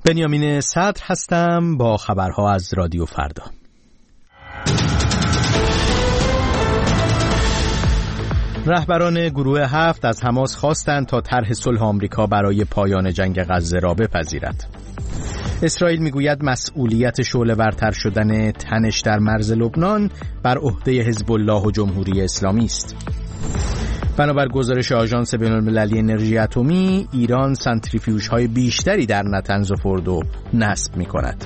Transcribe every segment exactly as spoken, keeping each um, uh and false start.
بنیامین صدر هستم با خبرها از رادیو فردا. رهبران گروه هفت از حماس خواستند تا طرح صلح آمریکا برای پایان جنگ غزه را بپذیرد. اسرائیل میگوید مسئولیت شعله‌ورتر شدن تنش در مرز لبنان بر عهده حزب الله و جمهوری اسلامی است. بنابر گزارش آژانس بین‌المللی انرژی اتمی، ایران سانتریفیوژهای بیشتری در نتنز و فردو نصب می‌کند.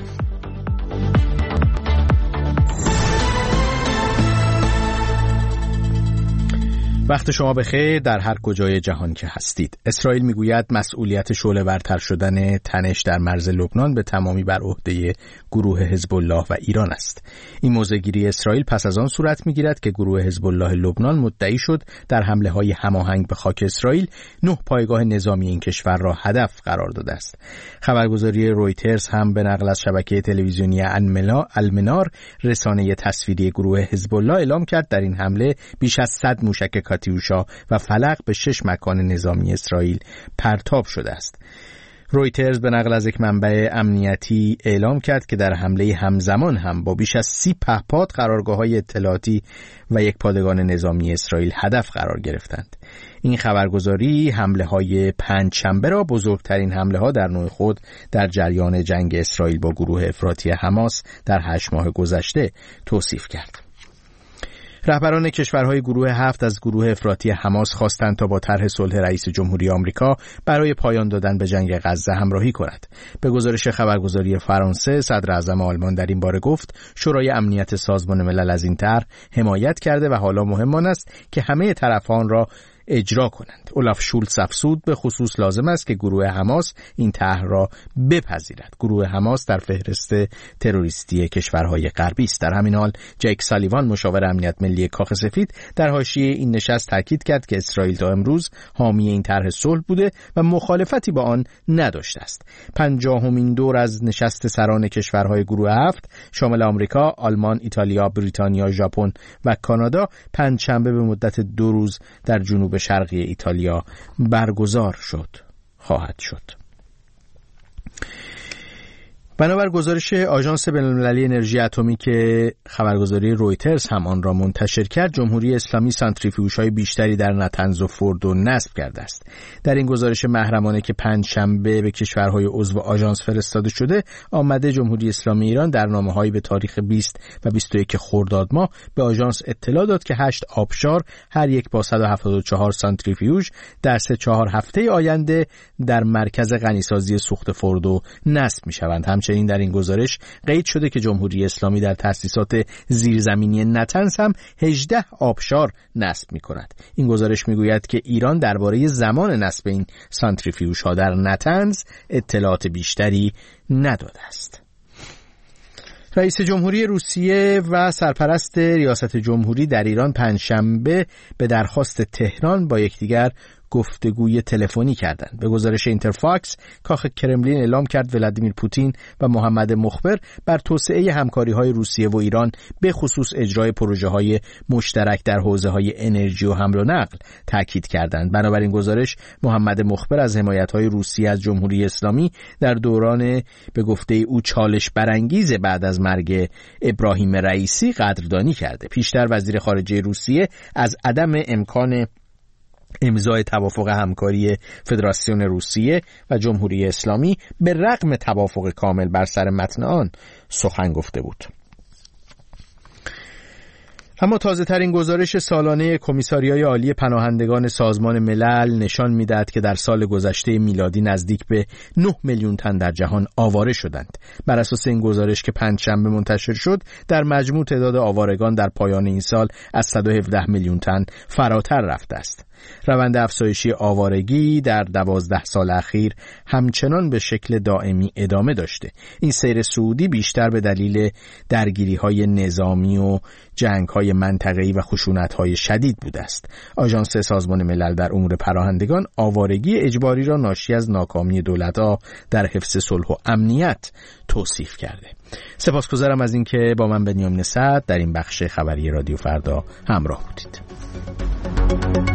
وقت شما بخیر در هر کجای جهان که هستید. اسرائیل میگوید مسئولیت شعله‌ورتر شدن تنش در مرز لبنان به تمامی بر عهده گروه حزب الله و ایران است. این موضع‌گیری اسرائیل پس از آن صورت میگیرد که گروه حزب الله لبنان مدعی شد در حمله‌های هماهنگ به خاک اسرائیل نه پایگاه نظامی این کشور را هدف قرار داده است. خبرگزاری رویترز هم به نقل از شبکه تلویزیونی المنار رسانه تصویری گروه حزب الله اعلام کرد در این حمله بیش از صد موشک کاتیوشا و فلق به شش مکان نظامی اسرائیل پرتاب شده است. رویترز به نقل از یک منبع امنیتی اعلام کرد که در حمله همزمان هم با بیش از سی پهپاد قرارگاه‌های اطلاعاتی و یک پادگان نظامی اسرائیل هدف قرار گرفتند. این خبرگزاری حمله‌های پنجشنبه را بزرگترین حمله‌ها در نوع خود در جریان جنگ اسرائیل با گروه افراطی حماس در هشت ماه گذشته توصیف کرد. رهبران کشورهای گروه هفت از گروه افراطی حماس خواستند تا با طرح صلح رئیس جمهوری آمریکا برای پایان دادن به جنگ غزه همراهی کند. به گزارش خبرگزاری فرانسه، صدر اعظم آلمان در این باره گفت شورای امنیت سازمان ملل از این طرح حمایت کرده و حالا مهم آن است که همه طرفان را اجرا کنند. اولاف شولتز افزود به خصوص لازم است که گروه حماس این طرح را بپذیرد. گروه حماس در فهرست تروریستی کشورهای غربی است. در همین حال جک سالیوان مشاور امنیت ملی کاخ سفید در حاشیه این نشست تاکید کرد که اسرائیل تا امروز حامی این طرح صلح بوده و مخالفتی با آن نداشته است. پنجاهمین دور از نشست سران کشورهای گروه هفت شامل آمریکا، آلمان، ایتالیا، بریتانیا، ژاپن و کانادا پنجشنبه به مدت دو روز در جنوب شرقی ایتالیا برگزار شد خواهد شد. بنابر گزارش آژانس بین‌المللی انرژی اتمی که خبرگزاری رویترز هم آن را منتشر کرد، جمهوری اسلامی سانتریفیوژهای بیشتری در نتنز و فردو نصب کرده است. در این گزارش محرمانه که پنجشنبه به کشورهای عضو آژانس فرستاده شده، آمده جمهوری اسلامی ایران در نامه‌هایی به تاریخ بیست و بیست و یک خرداد ماه به آژانس اطلاع داد که هشت آبشار هر یک با صد و هفتاد و چهار سانتریفیوژ در سه چهار هفته آینده در مرکز غنیسازی سوخت فردو نصب می‌شوند. همچنین در این گزارش قید شده که جمهوری اسلامی در تأسیسات زیرزمینی نتنز هم هجده آبشار نصب می‌کند. این گزارش می‌گوید که ایران درباره زمان نصب این سانتریفیوژها در نتنز اطلاعات بیشتری نداده است. رئیس جمهوری روسیه و سرپرست ریاست جمهوری در ایران پنجشنبه به درخواست تهران با یکدیگر گفتگوی تلفنی کردند. به گزارش اینترفاکس، کاخ کرملین اعلام کرد ولادیمیر پوتین و محمد مخبر بر توسعه همکاری‌های روسیه و ایران به خصوص اجرای پروژه‌های مشترک در حوزه‌های انرژی و حمل و نقل تاکید کردند. بنابراین گزارش محمد مخبر از حمایت‌های روسیه از جمهوری اسلامی در دوران به گفته او چالش برانگیز بعد از مرگ ابراهیم رئیسی قدردانی کرده. پیشتر وزیر خارجه روسیه از عدم امکان امضای توافق همکاری فدراسیون روسیه و جمهوری اسلامی به رغم توافق کامل بر سر متن آن سخن گفته بود. اما تازه ترین گزارش سالانه کمیساریای عالی پناهندگان سازمان ملل نشان می‌دهد که در سال گذشته میلادی نزدیک به نه میلیون تن در جهان آواره شدند. بر اساس این گزارش که پنجشنبه منتشر شد، در مجموع تعداد آوارگان در پایان این سال از صد و هفده میلیون تن فراتر رفته است. روند افزایشی آوارگی در دوازده سال اخیر همچنان به شکل دائمی ادامه داشته. این سیر صعودی بیشتر به دلیل درگیری‌های نظامی و جنگ‌های منطقه‌ای و خشونت‌های شدید بوده است. آژانس سازمان ملل در امور پناهندگان آوارگی اجباری را ناشی از ناکامی دولت‌ها در حفظ صلح و امنیت توصیف کرده. سپاسگزارم از اینکه با من بنیامین صدر در این بخش خبری رادیو فردا همراه بودید.